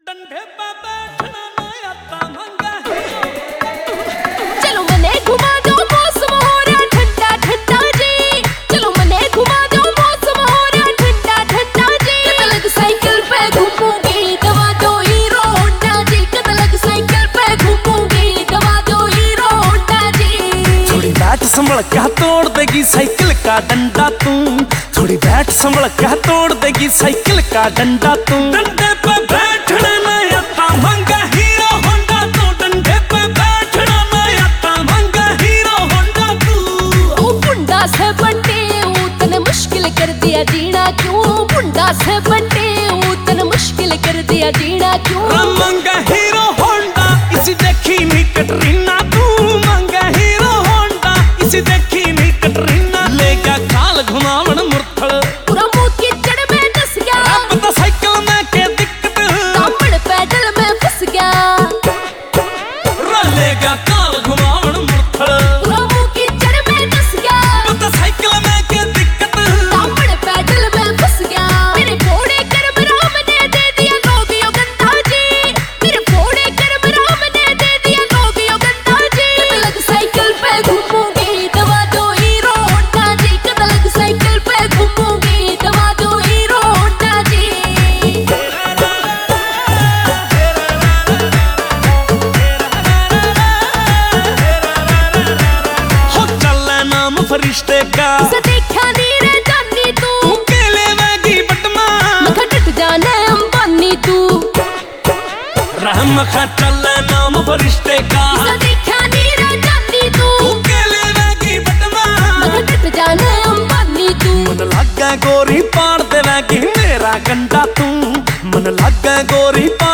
डंडे पे बैठना मैं आता मंगा चलो मने घुमा दो मौसम हो रहा ठंडा ठंडा जी। चलो मने घुमा दो मौसम हो रहा ठंडा ठंडा जी। कदलग साइकिल पे घूमूंगी दवा दो हीरो होंडा जी। कदलग साइकिल पे घूमूंगी दवा दो हीरो होंडा जी। थोड़ी बैठ संभल क्या तोड़ देगी साइकिल का डंडा तू। थोड़ी बैठ संभल क्या तोड़ देगी साइकिल का डंडा तू। डंडे पे बैठना मैं आता मंगा हीरो होंडा तू। डंडे पे बैठना मैं आता मंगा हीरो होंडा तू। ओ बुंडा से बंटे तने मुश्किल कर दिया जीना क्यों। बुंडा से बंटे तने मुश्किल कर दिया जीना क्यों। मंगा हीरो होंडा इसी देखी नी कटरीना तू। मंगा हीरो होंडा इसी देखी नी कटरीना। लेगा काल घुमावन मुरथल पूरा मुंह कीचड़ में डस गया। अब तो साइकिल में के दिक्कत दामन पैडल में फंस गया। लेगा काल घुमावन मुरथल पूरा मुंह कीचड़ में डस गया। अब तो साइकिल में के दिक्कत दामन पैडल में फंस गया। मेरे फोड़े कर्म राम ने दे दिया लोगियो गंधा जी। मेरे फोड़े कर्म राम ने दे दिया लोगियो गंधा जी। कदलग साइकिल पे घूमूंगी दवा दो हीरो होंडा जी। कदलग साइकिल पे घूमूंगी दवा दो हीरो होंडा जी। हो चल नाम फरिश्ते का इसे देखा नी रे जानी तू। के लेवेगी बटमा मखा टट जाने अंबानी तू। रहम खा चल नाम फरिश्ते का इसे देखा नी रे जानी तू। के लेवेगी बटमा मखा टट जाने अंबानी तू। मन लगा गोरी पाड़ देवेगी मेरा गंडा तू। मन लगा गोरी